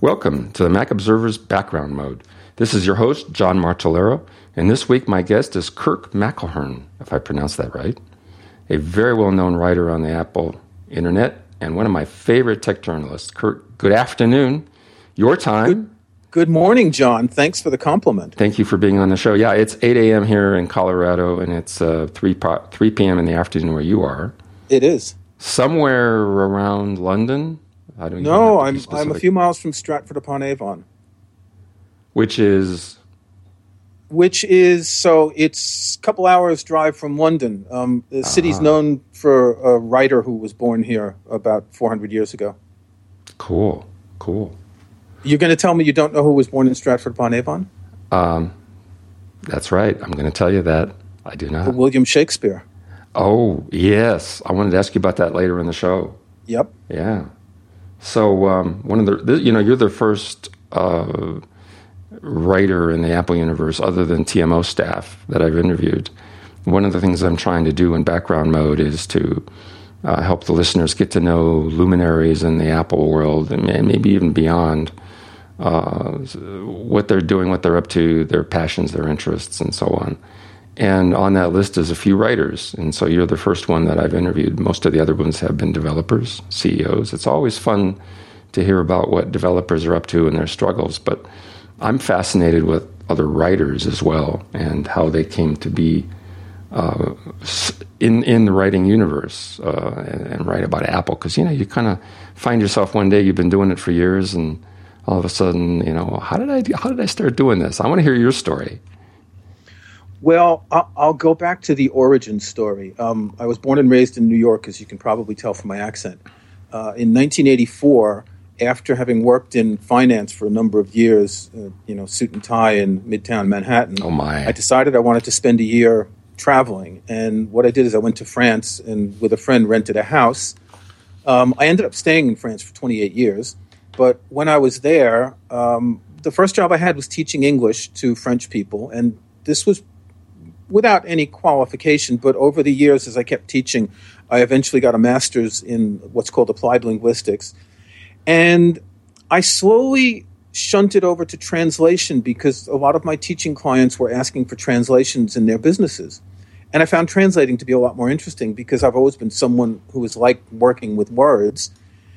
Welcome to the Mac Observer's Background Mode. This is your host, John Martellero, and this week my guest is Kirk McElhearn, if I pronounced that right, a very well-known writer on the Apple Internet and one of my favorite tech journalists. Kirk, good afternoon. Your time. Good morning, John. Thanks for the compliment. Thank you for being on the show. Yeah, it's 8 a.m. here in Colorado, and it's 3 p.m. in the afternoon where you are. It is. Somewhere around London? No, I'm a few miles from Stratford-upon-Avon. Which is, so it's a couple hours drive from London. The city's known for a writer who was born here about 400 years ago. Cool. You're going to tell me you don't know who was born in Stratford-upon-Avon? That's right. I'm going to tell you that. I do not. William Shakespeare. Oh, yes. I wanted to ask you about that later in the show. Yep. Yeah. So you're the first writer in the Apple universe other than TMO staff that I've interviewed. One of the things I'm trying to do in background mode is to help the listeners get to know luminaries in the Apple world and maybe even beyond, what they're doing, what they're up to, their passions, their interests, and so on. And on that list is a few writers. And so you're the first one that I've interviewed. Most of the other ones have been developers, CEOs. It's always fun to hear about what developers are up to and their struggles. But I'm fascinated with other writers as well and how they came to be in the writing universe and write about Apple. Because, you kind of find yourself one day, you've been doing it for years, and all of a sudden, how did I start doing this? I want to hear your story. Well, I'll go back to the origin story. I was born and raised in New York, as you can probably tell from my accent. In 1984, after having worked in finance for a number of years, suit and tie in Midtown Manhattan, I decided I wanted to spend a year traveling. And what I did is I went to France and with a friend rented a house. I ended up staying in France for 28 years. But when I was there, the first job I had was teaching English to French people. And this was without any qualification, but over the years, as I kept teaching, I eventually got a master's in what's called applied linguistics. And I slowly shunted over to translation because a lot of my teaching clients were asking for translations in their businesses. And I found translating to be a lot more interesting because I've always been someone who has liked working with words.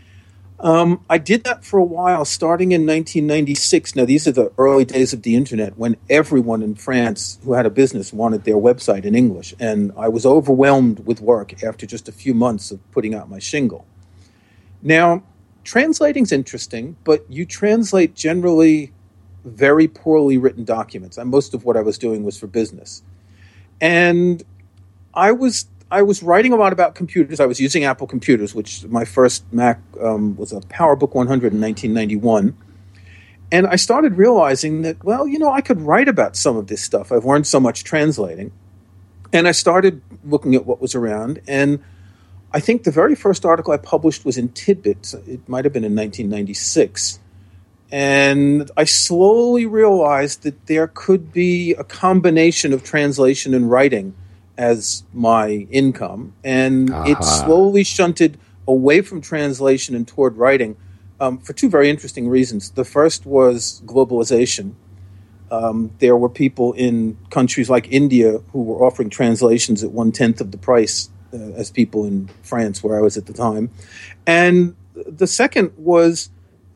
I did that for a while, starting in 1996. Now, these are the early days of the internet when everyone in France who had a business wanted their website in English. And I was overwhelmed with work after just a few months of putting out my shingle. Now, translating's interesting, but you translate generally very poorly written documents. And most of what I was doing was for business. And I was writing a lot about computers. I was using Apple computers, which my first Mac was a PowerBook 100 in 1991. And I started realizing that, I could write about some of this stuff. I've learned so much translating. And I started looking at what was around. And I think the very first article I published was in Tidbit. It might have been in 1996. And I slowly realized that there could be a combination of translation and writing as my income, and it slowly shunted away from translation and toward writing for two very interesting reasons. The first was globalization. There were people in countries like India who were offering translations at 1/10 of the price as people in France, where I was at the time. And the second was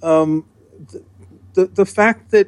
the fact that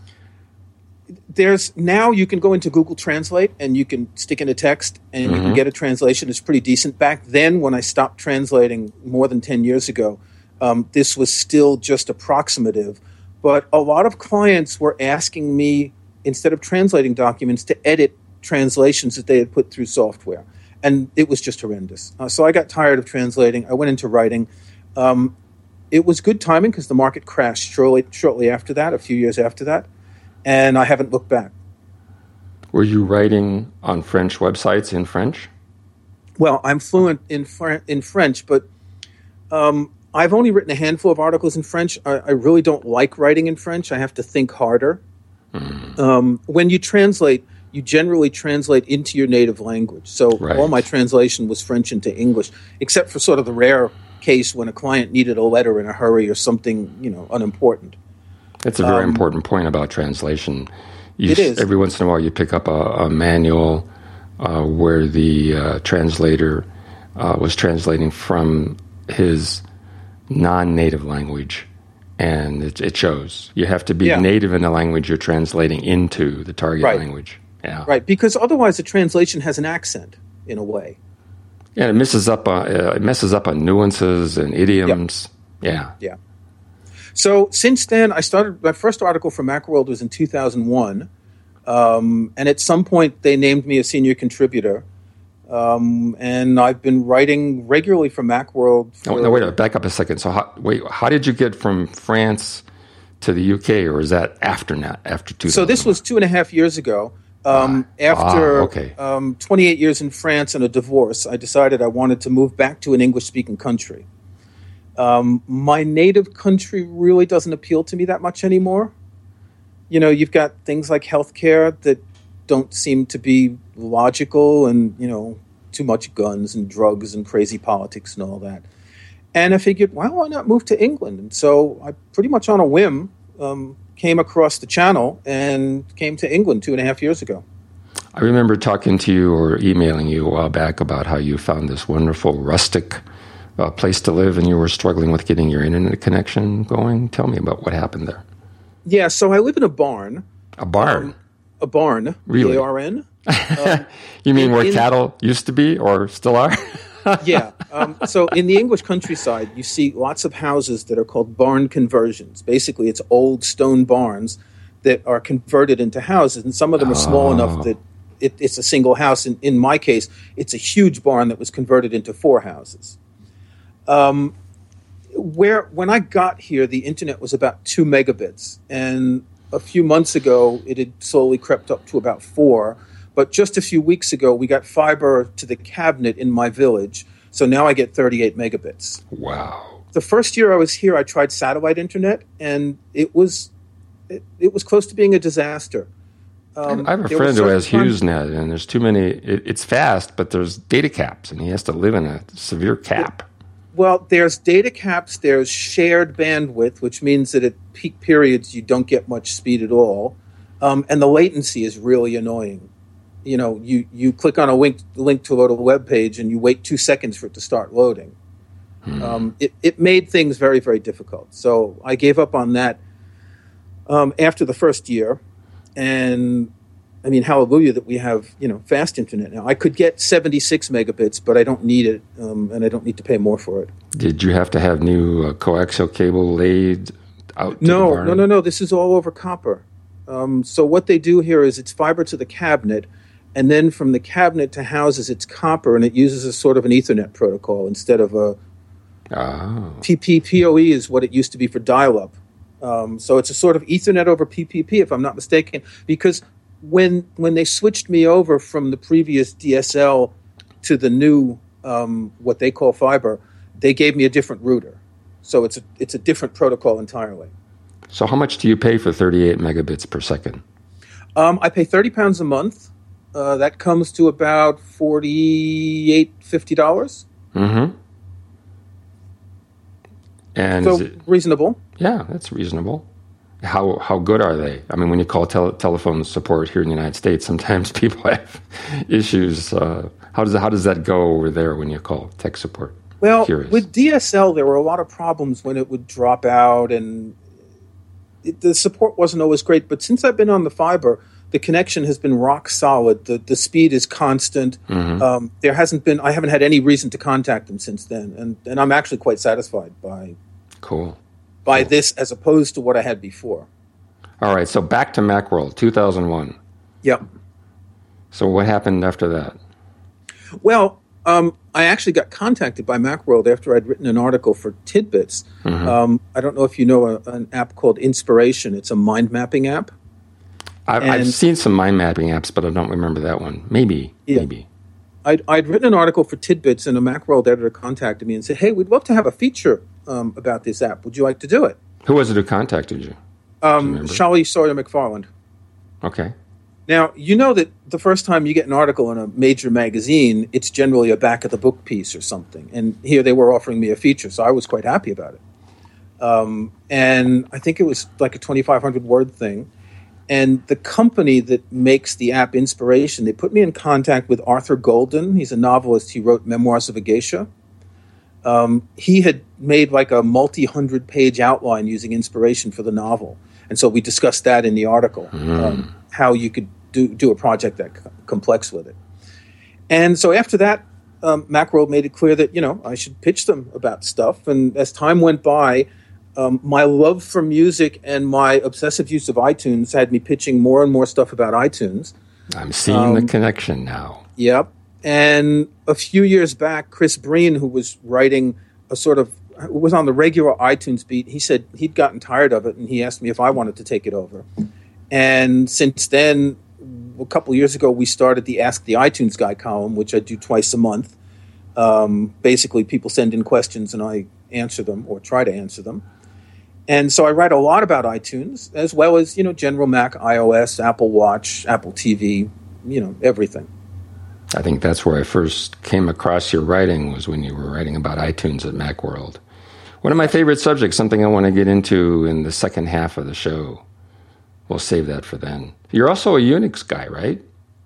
now you can go into Google Translate and you can stick in a text and you can get a translation. It's pretty decent. Back then, when I stopped translating more than 10 years ago, this was still just approximative. But a lot of clients were asking me, instead of translating documents, to edit translations that they had put through software. And it was just horrendous. So I got tired of translating. I went into writing. It was good timing because the market crashed shortly after that, a few years after that. And I haven't looked back. Were you writing on French websites in French? Well, I'm fluent in French, but I've only written a handful of articles in French. I really don't like writing in French. I have to think harder. When you translate, you generally translate into your native language. So all my translation was French into English, except for sort of the rare case when a client needed a letter in a hurry or something, unimportant. That's a very important point about translation. It is. Every once in a while you pick up a manual where the translator was translating from his non-native language, and it shows. You have to be native in the language you're translating into the target language. Yeah. Right, because otherwise the translation has an accent in a way. Yeah, it messes up on nuances and idioms. Yep. Yeah. So since then, I started, my first article for Macworld was in 2001, and at some point they named me a senior contributor, and I've been writing regularly for Macworld. No, wait, back up a second. So how did you get from France to the UK, or is that after 2000? So this was 2.5 years ago. After 28 years in France and a divorce, I decided I wanted to move back to an English-speaking country. My native country really doesn't appeal to me that much anymore. You know, you've got things like healthcare that don't seem to be logical, and, you know, too much guns and drugs and crazy politics and all that. And I figured, well, why not move to England? And so I pretty much on a whim came across the channel and came to England 2.5 years ago. I remember talking to you or emailing you a while back about how you found this wonderful rustic place to live, and you were struggling with getting your internet connection going. Tell me about what happened there. Yeah, so I live in a barn. A barn? A barn. Really? B-A-R-N. You mean where cattle used to be or still are? Yeah. So in the English countryside, you see lots of houses that are called barn conversions. Basically, it's old stone barns that are converted into houses, and some of them are small enough that it's a single house. In my case, it's a huge barn that was converted into 4 houses. When I got here, the internet was about 2 megabits, and a few months ago, it had slowly crept up to about 4. But just a few weeks ago, we got fiber to the cabinet in my village, so now I get 38 megabits. Wow. The first year I was here, I tried satellite internet, and it was close to being a disaster. I have a friend who has HughesNet, and there's too many. It's fast, but there's data caps, and he has to live in a severe cap. Well, there's data caps, there's shared bandwidth, which means that at peak periods you don't get much speed at all, and the latency is really annoying. You know, you click on a link to load a web page, and you wait 2 seconds for it to start loading. It made things very, very difficult. So I gave up on that after the first year, and I mean, hallelujah that we have, you know, fast internet now. I could get 76 megabits, but I don't need it, and I don't need to pay more for it. Did you have to have new coaxial cable laid out to the barn? No. This is all over copper. So what they do here is it's fiber to the cabinet, and then from the cabinet to houses, it's copper, and it uses a sort of an Ethernet protocol instead of a PoE is what it used to be for dial-up. So it's a sort of Ethernet over PPP, if I'm not mistaken, because when they switched me over from the previous DSL to the new what they call fiber, they gave me a different router. So it's a different protocol entirely. So how much do you pay for 38 megabits per second? I pay £30 a month. That comes to about $48, $50. Mm-hmm. And so reasonable. Yeah, that's reasonable. How good are they? I mean, when you call telephone support here in the United States, sometimes people have issues. How does that go over there when you call tech support? Well, with DSL, there were a lot of problems when it would drop out, and the support wasn't always great. But since I've been on the fiber, the connection has been rock solid. The speed is constant. Mm-hmm. I haven't had any reason to contact them since then, and I'm actually quite satisfied by this as opposed to what I had before. All right, so back to Macworld, 2001. Yep. So what happened after that? Well, I actually got contacted by Macworld after I'd written an article for Tidbits. Mm-hmm. I don't know if you know an app called Inspiration. It's a mind mapping app. I've seen some mind mapping apps, but I don't remember that one. Maybe. I'd written an article for Tidbits, and a Macworld editor contacted me and said, "Hey, we'd love to have a feature about this app. Would you like to do it?" Who was it who contacted you? Charlie Sawyer McFarland. Okay. Now, you know that the first time you get an article in a major magazine, it's generally a back-of-the-book piece or something. And here they were offering me a feature, so I was quite happy about it. And I think it was like a 2,500 word thing. And the company that makes the app Inspiration, they put me in contact with Arthur Golden. He's a novelist. He wrote Memoirs of a Geisha. He had made like a multi-100-page outline using Inspiration for the novel. And so we discussed that in the article, how you could do a project that complex with it. And so after that, Macworld made it clear that, I should pitch them about stuff. And as time went by, my love for music and my obsessive use of iTunes had me pitching more and more stuff about iTunes. I'm seeing the connection now. Yep. And a few years back, Chris Breen, who was writing was on the regular iTunes beat, he said he'd gotten tired of it, and he asked me if I wanted to take it over. And since then, a couple of years ago, we started the Ask the iTunes Guy column, which I do twice a month. Basically, people send in questions, and I answer them or try to answer them. And so I write a lot about iTunes, as well as, general Mac, iOS, Apple Watch, Apple TV, everything. I think that's where I first came across your writing, was when you were writing about iTunes at Macworld. One of my favorite subjects, something I want to get into in the second half of the show. We'll save that for then. You're also a Unix guy, right?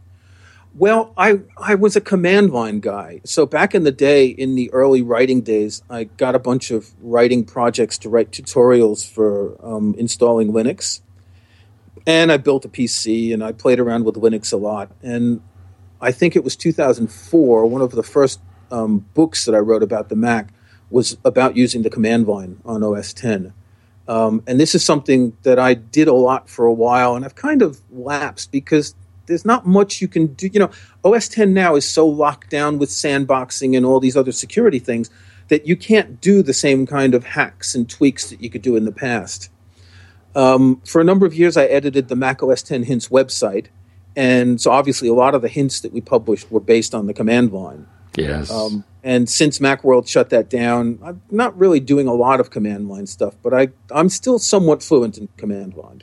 Well, I was a command line guy. So back in the day, in the early writing days, I got a bunch of writing projects to write tutorials for installing Linux. And I built a PC, and I played around with Linux a lot. And I think it was 2004, one of the first books that I wrote about the Mac was about using the command line on OS X. And this is something that I did a lot for a while, and I've kind of lapsed because there's not much you can do. OS X now is so locked down with sandboxing and all these other security things that you can't do the same kind of hacks and tweaks that you could do in the past. For a number of years, I edited the Mac OS X Hints website. And so obviously a lot of the hints that we published were based on the command line. Yes. And since Macworld shut that down, I'm not really doing a lot of command line stuff, but I'm still somewhat fluent in command line.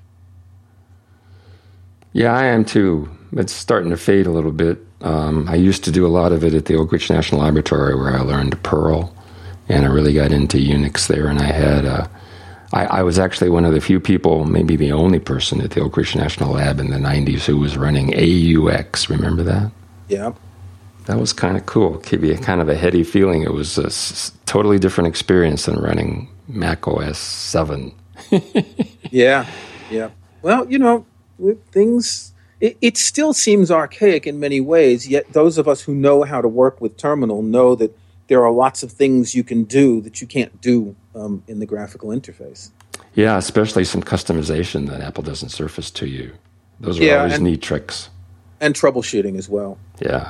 Yeah, I am too. It's starting to fade a little bit. I used to do a lot of it at the Oak Ridge National Laboratory, where I learned Perl, and I really got into Unix there. And I had I was actually one of the few people, maybe the only person at the Oak Ridge National Lab in the 90s who was running AUX. Remember that? Yeah. That was kind of cool. It gave you kind of a heady feeling. It was a totally different experience than running Mac OS 7. Yeah. Well, things, it still seems archaic in many ways, yet those of us who know how to work with terminal know that there are lots of things you can do that you can't do in the graphical interface. Yeah, especially some customization that Apple doesn't surface to you. Those are always neat tricks. And troubleshooting as well. Yeah.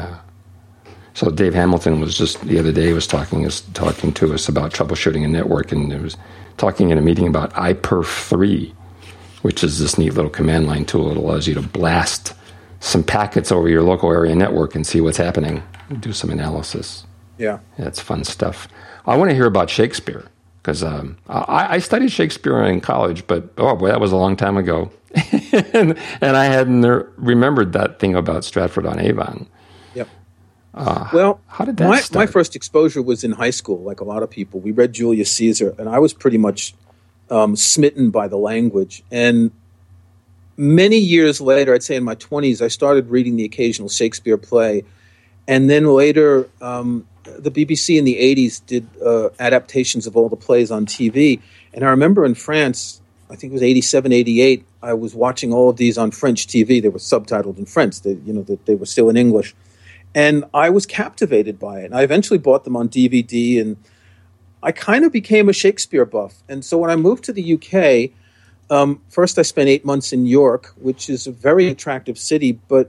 So Dave Hamilton was just the other day was talking to us about troubleshooting a network, and it was talking in a meeting about iPerf3, which is this neat little command line tool that allows you to blast some packets over your local area network and see what's happening and do some analysis. Yeah, it's fun stuff. I want to hear about Shakespeare, because I studied Shakespeare in college, but oh boy, that was a long time ago. and I hadn't remembered that thing about Stratford-on-Avon. Yep. Well, how did that start? My first exposure was in high school, like a lot of people. We read Julius Caesar, and I was pretty much smitten by the language. And many years later, I'd say in my 20s, I started reading the occasional Shakespeare play. And then later, the BBC in the 80s did adaptations of all the plays on TV. And I remember in France, I think it was 87, 88, I was watching all of these on French TV. They were subtitled in French. They were still in English. And I was captivated by it. And I eventually bought them on DVD, and I kind of became a Shakespeare buff. And so when I moved to the UK, first I spent 8 months in York, which is a very attractive city, but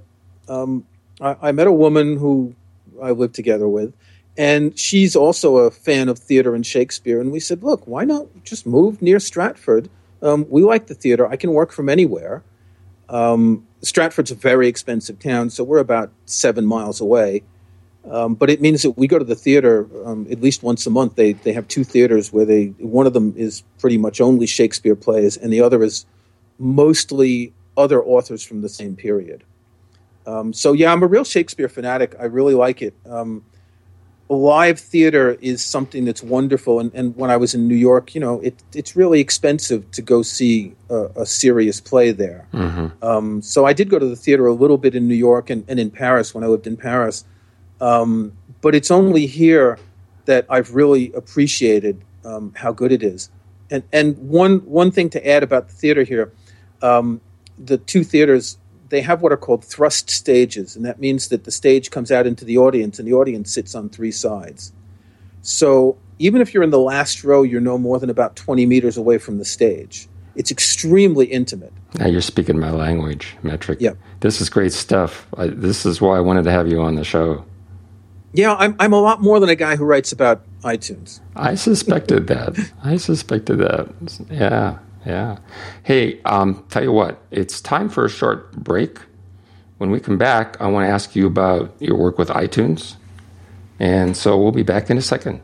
I met a woman who I lived together with, and she's also a fan of theater and Shakespeare. And we said, look, why not just move near Stratford? We like the theater. I can work from anywhere. Stratford's a very expensive town, so we're about 7 miles away. But it means that we go to the theater at least once a month. They have two theaters where one of them is pretty much only Shakespeare plays, and the other is mostly other authors from the same period. So yeah, I'm a real Shakespeare fanatic. I really like it. live theater is something that's wonderful. And when I was in New York, it's really expensive to go see a serious play there. Mm-hmm. So I did go to the theater a little bit in New York and in Paris when I lived in Paris. But it's only here that I've really appreciated how good it is. And one thing to add about the theater here, the two theaters, they have what are called thrust stages, and that means that the stage comes out into the audience, and the audience sits on three sides. So even if you're in the last row, you're no more than about 20 meters away from the stage. It's extremely intimate. Now you're speaking my language, Metric. Yeah. This is great stuff. This is why I wanted to have you on the show. Yeah, I'm a lot more than a guy who writes about iTunes. I suspected that. Yeah. Hey, tell you what, it's time for a short break. When we come back, I want to ask you about your work with iTunes. And so we'll be back in a second.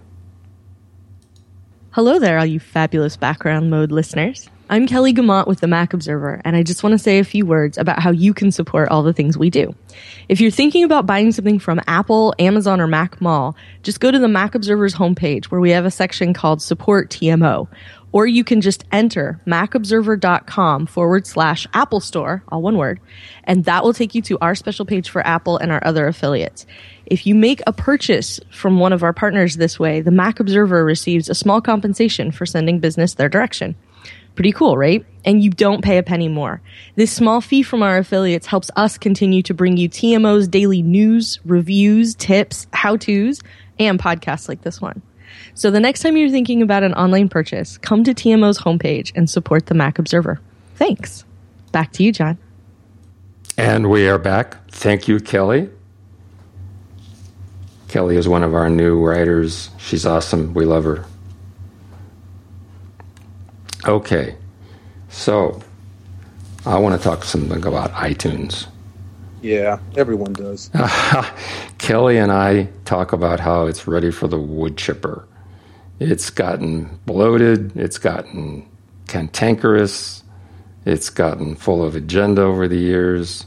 Hello there, all you fabulous Background Mode listeners. I'm Kelly Guimont with the Mac Observer, and I just want to say a few words about how you can support all the things we do. If you're thinking about buying something from Apple, Amazon, or Mac Mall, just go to the Mac Observer's homepage where we have a section called Support TMO. Or you can just enter macobserver.com/Apple Store, all one word, and that will take you to our special page for Apple and our other affiliates. If you make a purchase from one of our partners this way, the Mac Observer receives a small compensation for sending business their direction. Pretty cool, right? And you don't pay a penny more. This small fee from our affiliates helps us continue to bring you TMO's daily news, reviews, tips, how-tos, and podcasts like this one. So the next time you're thinking about an online purchase, come to TMO's homepage and support the Mac Observer. Thanks. Back to you, John. And we are back. Thank you, Kelly. Kelly is one of our new writers. She's awesome. We love her. Okay, so I want to talk something about iTunes. Yeah, everyone does. Kelly and I talk about how it's ready for the wood chipper. It's gotten bloated, it's gotten cantankerous, it's gotten full of agenda over the years.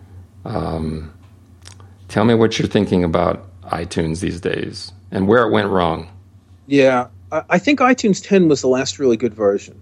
Tell me what you're thinking about iTunes these days and where it went wrong. Yeah, I think iTunes 10 was the last really good version.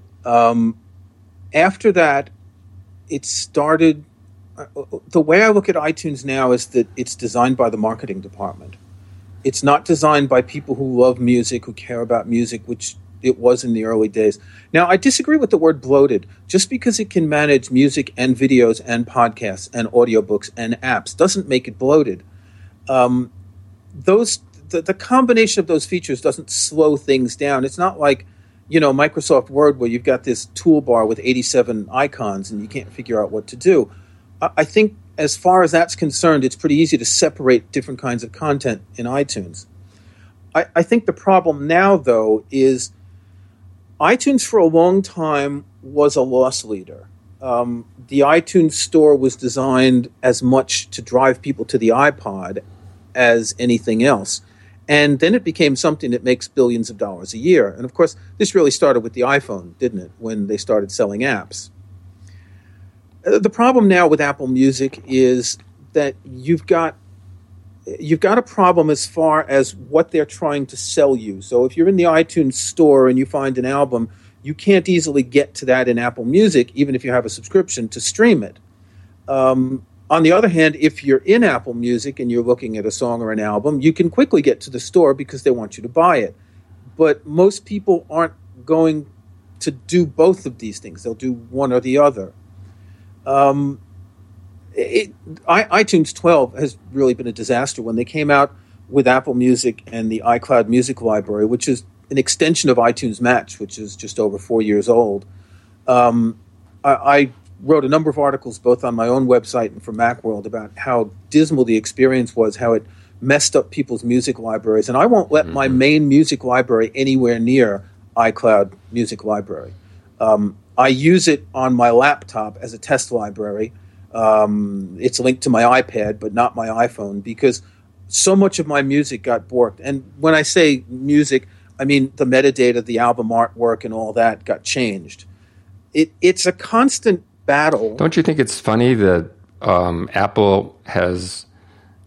After that, it started... the way I look at iTunes now is that it's designed by the marketing department. It's not designed by people who love music, who care about music, which it was in the early days. Now, I disagree with the word bloated. Just because it can manage music and videos and podcasts and audiobooks and apps doesn't make it bloated. The combination of those features doesn't slow things down. It's not like, Microsoft Word where you've got this toolbar with 87 icons and you can't figure out what to do. I think as far as that's concerned, it's pretty easy to separate different kinds of content in iTunes. I think the problem now, though, is iTunes for a long time was a loss leader. The iTunes store was designed as much to drive people to the iPod as anything else. And then it became something that makes billions of dollars a year. And, of course, this really started with the iPhone, didn't it, when they started selling apps. The problem now with Apple Music is that you've got a problem as far as what they're trying to sell you. So if you're in the iTunes store and you find an album, you can't easily get to that in Apple Music, even if you have a subscription, to stream it. On the other hand, if you're in Apple Music and you're looking at a song or an album, you can quickly get to the store because they want you to buy it. But most people aren't going to do both of these things. They'll do one or the other. iTunes 12 has really been a disaster. When they came out with Apple Music and the iCloud Music Library, which is an extension of iTunes Match, which is just over 4 years old, I wrote a number of articles both on my own website and for Macworld about how dismal the experience was, how it messed up people's music libraries. And I won't let my main music library anywhere near iCloud Music Library. I use it on my laptop as a test library. It's linked to my iPad, but not my iPhone, because so much of my music got borked. And when I say music, I mean the metadata, the album artwork, and all that got changed. It's a constant battle. Don't you think it's funny that Apple has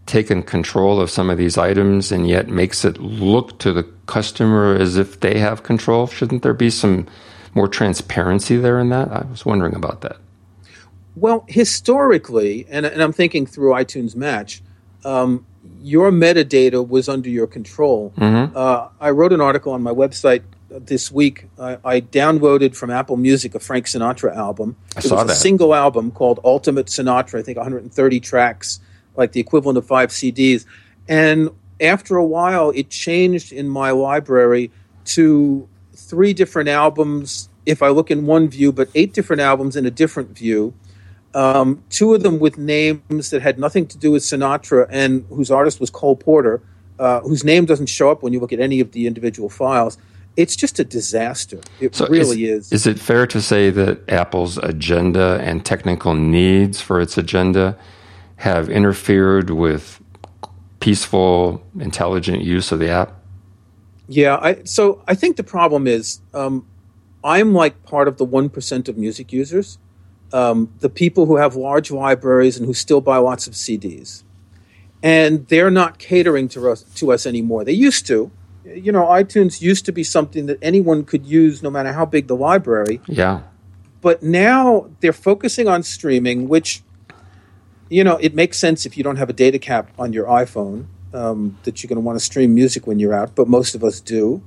taken control of some of these items and yet makes it look to the customer as if they have control? Shouldn't there be some more transparency there in that? I was wondering about that. Well, historically, and I'm thinking through iTunes Match, your metadata was under your control. I wrote an article on my website this week. I downloaded from Apple Music a Frank Sinatra album. I saw that. A single album called Ultimate Sinatra, I think 130 tracks, like the equivalent of 5 CDs. And after a while, it changed in my library to 3 different albums, if I look in one view, but 8 different albums in a different view. 2 of them with names that had nothing to do with Sinatra and whose artist was Cole Porter, whose name doesn't show up when you look at any of the individual files. It's just a disaster. It really is. Is it fair to say that Apple's agenda and technical needs for its agenda have interfered with peaceful, intelligent use of the app? Yeah, so I think the problem is I'm like part of the 1% of music users, the people who have large libraries and who still buy lots of CDs. And they're not catering to us anymore. They used to. You know, iTunes used to be something that anyone could use no matter how big the library. Yeah. But now they're focusing on streaming, which, you know, it makes sense if you don't have a data cap on your iPhone, that you're going to want to stream music when you're out, but most of us do.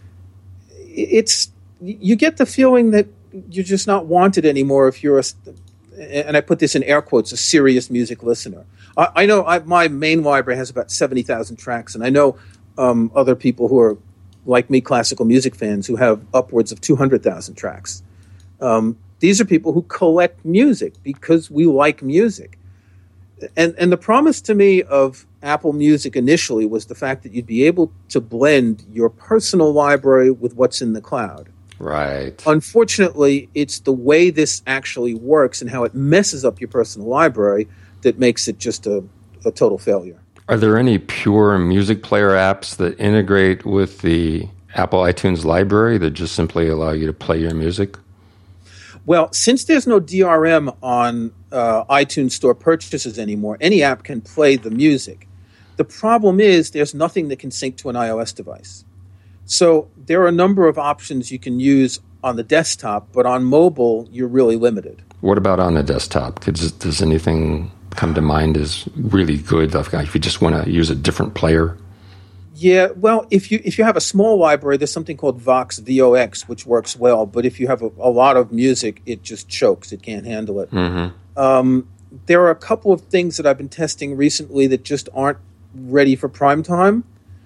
You get the feeling that you're just not wanted anymore if you're and I put this in air quotes, a serious music listener. I know my main library has about 70,000 tracks, and I know other people who are, like me, classical music fans who have upwards of 200,000 tracks. These are people who collect music because we like music. And the promise to me of Apple Music initially was the fact that you'd be able to blend your personal library with what's in the cloud. Right. Unfortunately, it's the way this actually works and how it messes up your personal library that makes it just a total failure. Are there any pure music player apps that integrate with the Apple iTunes library that just simply allow you to play your music? Well, since there's no DRM on iTunes Store purchases anymore, any app can play the music. The problem is there's nothing that can sync to an iOS device. So there are a number of options you can use on the desktop, but on mobile, you're really limited. What about on the desktop? Does anything come to mind as really good if you just want to use a different player? Yeah, well, if you have a small library, there's something called Vox, VOX, which works well. But if you have a lot of music, it just chokes. It can't handle it. Mm-hmm. There are a couple of things that I've been testing recently that just aren't ready for prime time.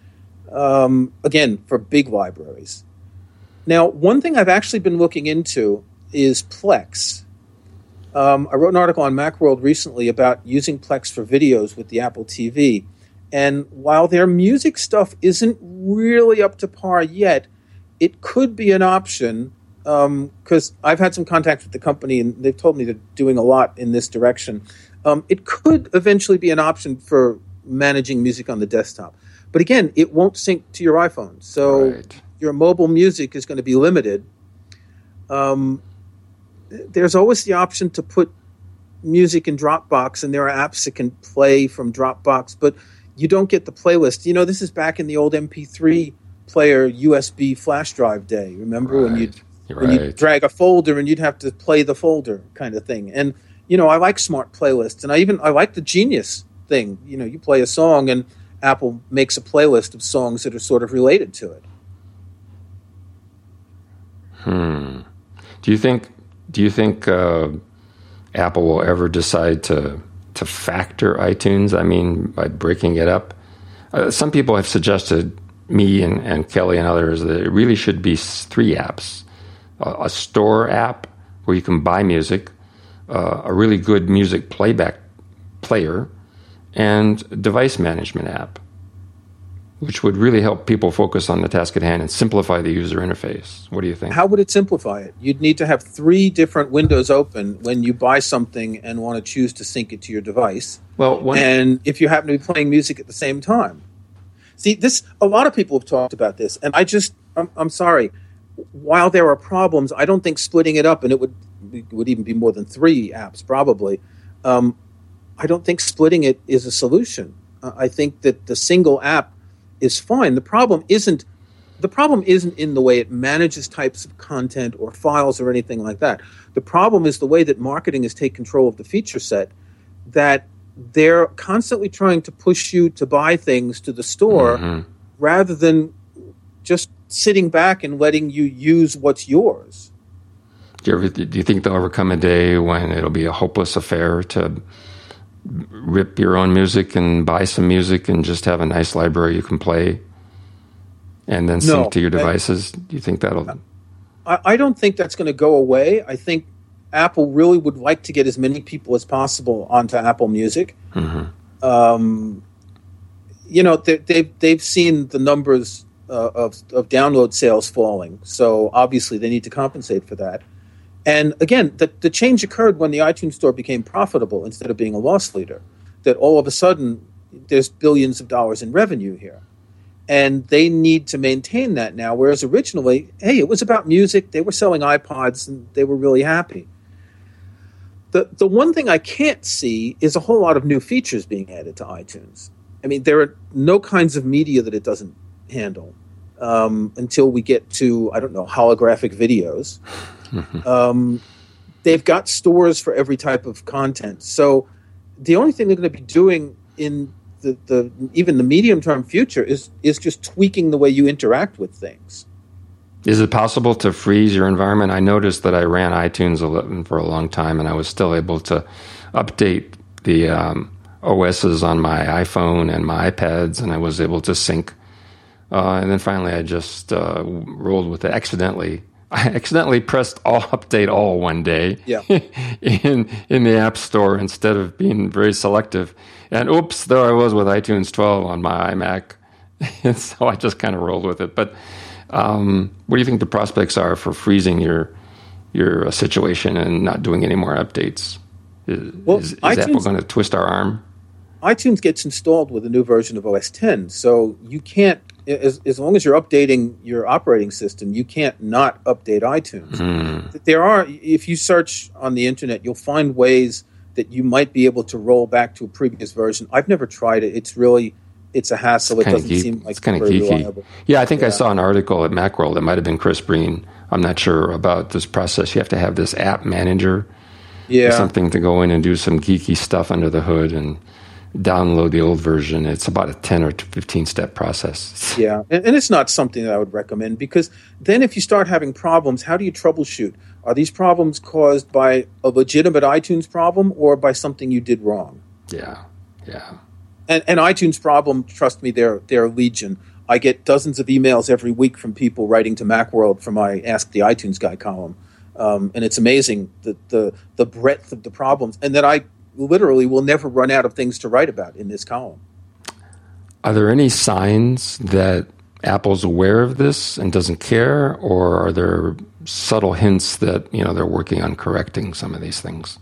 Again, for big libraries. Now, one thing I've actually been looking into is Plex. I wrote an article on Macworld recently about using Plex for videos with the Apple TV. And while their music stuff isn't really up to par yet, it could be an option because I've had some contact with the company and they've told me they're doing a lot in this direction. It could eventually be an option for managing music on the desktop. But again, it won't sync to your iPhone. So your mobile music is going to be limited. There's always the option to put music in Dropbox, and there are apps that can play from Dropbox, but you don't get the playlist. You know, this is back in the old MP3 player USB flash drive day. Remember when you'd drag a folder and you'd have to play the folder kind of thing. And, you know, I like smart playlists, and I like the Genius thing. You know, you play a song and Apple makes a playlist of songs that are sort of related to it. Do you think Apple will ever decide to factor iTunes? I mean, by breaking it up? Some people have suggested, me and Kelly and others, that it really should be 3 apps. A store app where you can buy music, a really good music playback player, and a device management app, which would really help people focus on the task at hand and simplify the user interface. What do you think? How would it simplify it? You'd need to have 3 different windows open when you buy something and want to choose to sync it to your device. And if you happen to be playing music at the same time. See, a lot of people have talked about this, and I'm sorry. While there are problems, I don't think splitting it up, and it would even be more than 3 apps probably, I don't think splitting it is a solution. I think that the single app is fine. The problem isn't in the way it manages types of content or files or anything like that. The problem is the way that marketing has taken control of the feature set, that they're constantly trying to push you to buy things to the store rather than just sitting back and letting you use what's yours. Do you think there'll ever come a day when it'll be a hopeless affair to rip your own music and buy some music and just have a nice library you can play and then sync to your devices? Do you think that'll... I don't think that's going to go away. I think Apple really would like to get as many people as possible onto Apple Music. They've seen the numbers of download sales falling, so obviously they need to compensate for that. And again, the change occurred when the iTunes Store became profitable instead of being a loss leader, that all of a sudden there's billions of dollars in revenue here. And they need to maintain that now, whereas originally, hey, it was about music. They were selling iPods, and they were really happy. The one thing I can't see is a whole lot of new features being added to iTunes. I mean, there are no kinds of media that it doesn't handle until we get to, I don't know, holographic videos. They've got stores for every type of content. So the only thing they're going to be doing in even the medium-term future is just tweaking the way you interact with things. Is it possible to freeze your environment? I noticed that I ran iTunes for a long time, and I was still able to update the OSs on my iPhone and my iPads, and I was able to sync. And then finally, I just rolled with it accidentally. I accidentally pressed update all one day in the App Store instead of being very selective. And oops, there I was with iTunes 12 on my iMac. And so I just kind of rolled with it. But what do you think the prospects are for freezing your situation and not doing any more updates? Is Apple going to twist our arm? iTunes gets installed with a new version of OS X, so you can't, as long as you're updating your operating system, you can't not update iTunes. There are, if you search on the internet, you'll find ways that you might be able to roll back to a previous version. I've never tried it. It's a hassle. It doesn't seem like it's kind of very geeky. reliable. Yeah, I think I saw an article at Macworld. It might have been Chris Breen. I'm not sure about this process. You have to have this app manager, something to go in and do some geeky stuff under the hood and download the old version. It's about a 10 or 15 step process. Yeah, and it's not something that I would recommend, because then if you start having problems, how do you troubleshoot? Are these problems caused by a legitimate iTunes problem or by something you did wrong? Yeah. And iTunes problem, trust me, they're legion. I get dozens of emails every week from people writing to Macworld for my Ask the iTunes Guy column. And it's amazing the breadth of the problems, and that I literally will never run out of things to write about in this column. Are there any signs that Apple's aware of this and doesn't care, or are there subtle hints that they're working on correcting some of these things?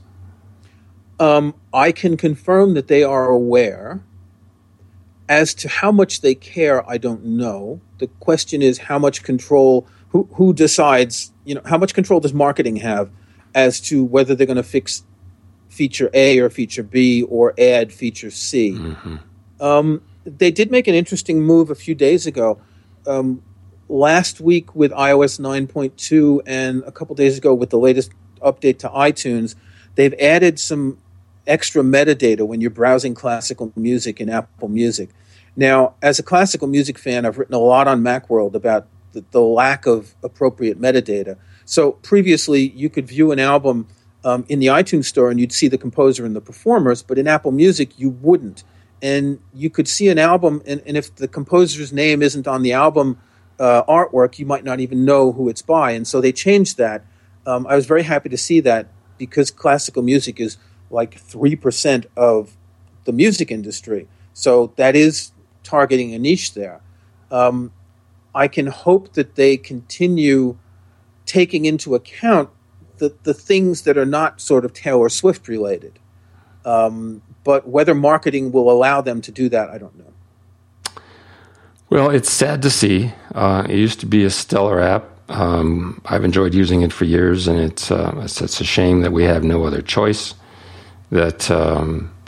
I can confirm that they are aware. As to how much they care, I don't know. The question is how much control, who decides, how much control does marketing have as to whether they're going to fix feature A or feature B or add feature C. They did make an interesting move a few days ago. Last week with iOS 9.2 and a couple days ago with the latest update to iTunes, they've added some extra metadata when you're browsing classical music in Apple Music. Now, as a classical music fan, I've written a lot on Macworld about the lack of appropriate metadata. So previously, you could view an album in the iTunes Store and you'd see the composer and the performers, but in Apple Music, you wouldn't. And you could see an album, and if the composer's name isn't on the album artwork, you might not even know who it's by. And so they changed that. I was very happy to see that, because classical music is like 3% of the music industry. So that is targeting a niche there. I can hope that they continue taking into account the things that are not sort of Taylor Swift related. But whether marketing will allow them to do that, I don't know. Well, it's sad to see. It used to be a stellar app. I've enjoyed using it for years, and it's a shame that we have no other choice. That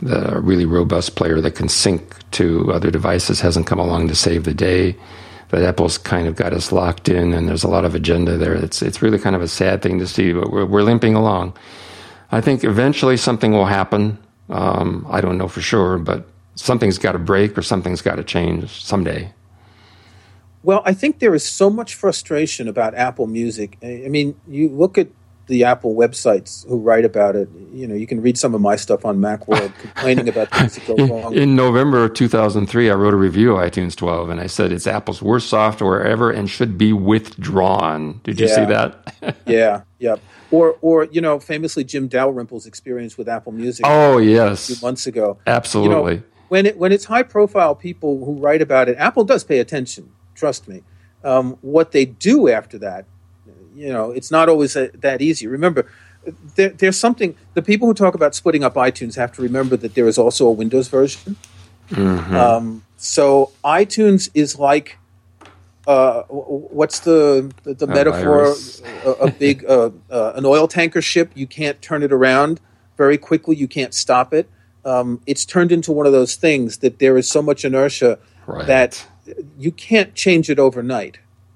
the really robust player that can sync to other devices hasn't come along to save the day. That Apple's kind of got us locked in, and there's a lot of agenda there. It's really kind of a sad thing to see, but we're limping along. I think eventually something will happen. I don't know for sure, but something's got to break or something's got to change someday. Well, I think there is so much frustration about Apple Music. I mean, you look at the Apple websites who write about it. You know, you can read some of my stuff on Macworld complaining about things that go wrong. In November of 2003, I wrote a review of iTunes 12, and I said it's Apple's worst software ever and should be withdrawn. Did you see that? Yeah. Or you know, famously Jim Dalrymple's experience with Apple Music. Oh, yes. A few months ago. Absolutely. You know, when it's high-profile people who write about it, Apple does pay attention. Trust me. What they do after that, you know, it's not always that easy. Remember, there's something. The people who talk about splitting up iTunes have to remember that there is also a Windows version. Mm-hmm. So iTunes is like, what's the metaphor? A big an oil tanker ship. You can't turn it around very quickly. You can't stop it. It's turned into one of those things that there is so much inertia that you can't change it overnight.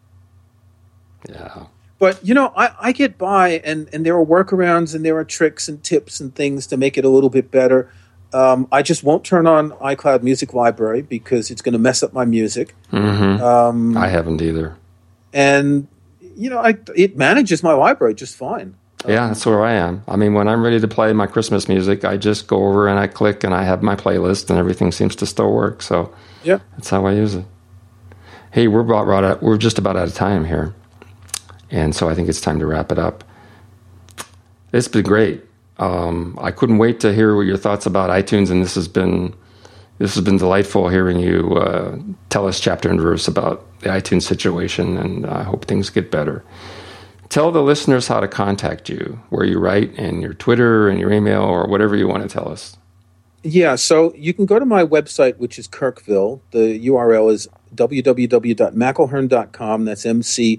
Yeah. But, you know, I get by, and there are workarounds, and there are tricks and tips and things to make it a little bit better. I just won't turn on iCloud Music Library because it's going to mess up my music. Mm-hmm. I haven't either. And, you know, it manages my library just fine. Yeah, that's where I am. I mean, when I'm ready to play my Christmas music, I just go over and I click, and I have my playlist, and everything seems to still work. So yeah, that's how I use it. Hey, we're just about out of time here. And so I think it's time to wrap it up. It's been great. I couldn't wait to hear your thoughts about iTunes, and this has been delightful hearing you tell us chapter and verse about the iTunes situation, and I hope things get better. Tell the listeners how to contact you, where you write, and your Twitter and your email, or whatever you want to tell us. Yeah, so you can go to my website, which is Kirkville. The URL is www.mcelhearn.com. That's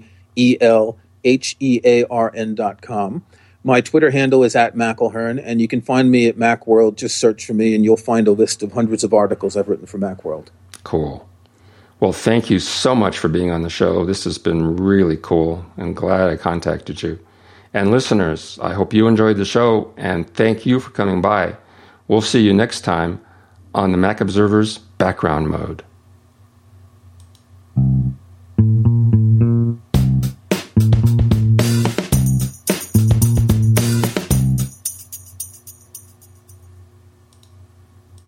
MCELHEARN.com. My Twitter handle is @McElhearn, and you can find me at Macworld. Just search for me, and you'll find a list of hundreds of articles I've written for Macworld. Cool. Well, thank you so much for being on the show. This has been really cool. I'm glad I contacted you. And listeners, I hope you enjoyed the show, and thank you for coming by. We'll see you next time on the Mac Observer's Background Mode.